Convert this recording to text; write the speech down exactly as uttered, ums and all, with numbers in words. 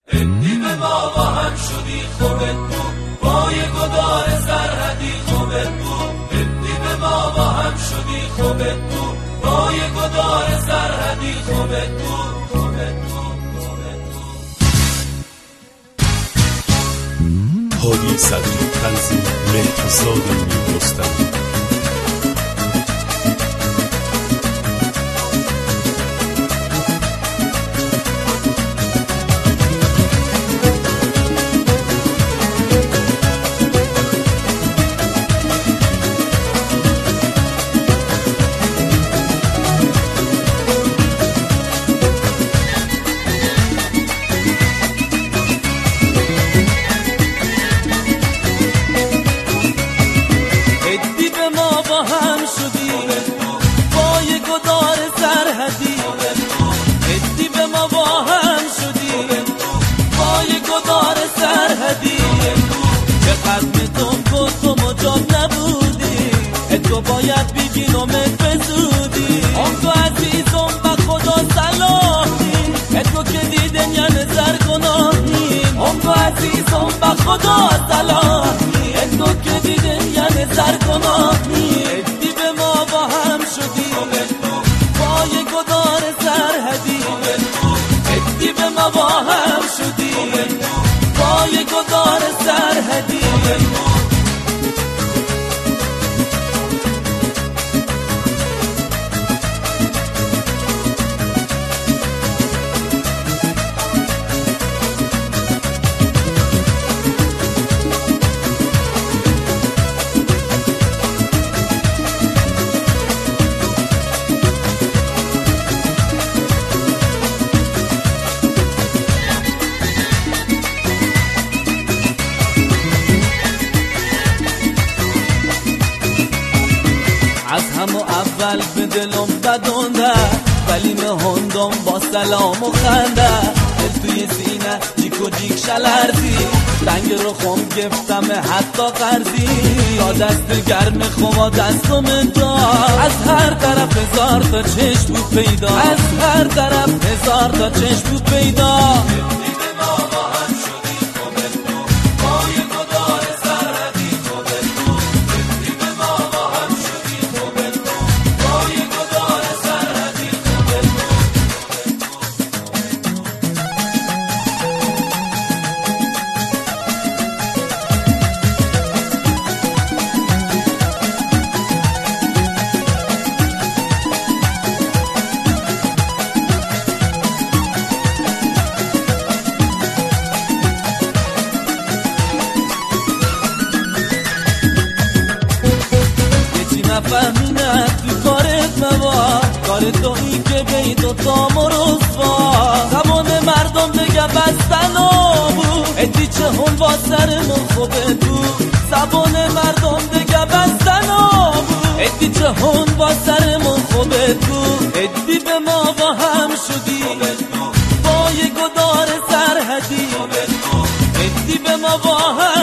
ادی به ما با هم شدی خوبت بود، با یه گدار سرحدی خوبت بود. ادی به ما با هم شدی خوبت بود، با یه گدار سرحدی خوبت بود، خوبت بود، خوبت بود. هادی صدری، تنظیم مهرزاد میررستمی. تو باید بگی نومت بزودی اون تو عزیزم با خدا سلامی اتو که دیدن یا نظر گناهیم اون تو عزیزم با خدا سلامی اتو که دیدن یا نظر گناهیم ادی به ما با هم شدی با یه گدار سرحدی ادی به ما با هم شدی با یه گدار سرحدی از همو اول به دلم بدونده ولی مهندم با سلام و خنده دل توی سینه جیک و جیک شلرزی رنگ رو خم گفتم حتی قرضی یا دست گرم خما دستم جا از هر طرف هزار تا چشم بود پیدا از هر طرف هزار تا چشم بود پیدا نفهمینه تو کارت موا کار تو ای که بی دوتا مرسوا زمان مردم بگه بستنو بود ادی چه هم با سرمون خوبه بود زبان مردم بگه بستنو بود ادی چه هم با سرمون خوبه بود ادی به ما با هم شدی با یه گدار سرحدی ادی به ما با هم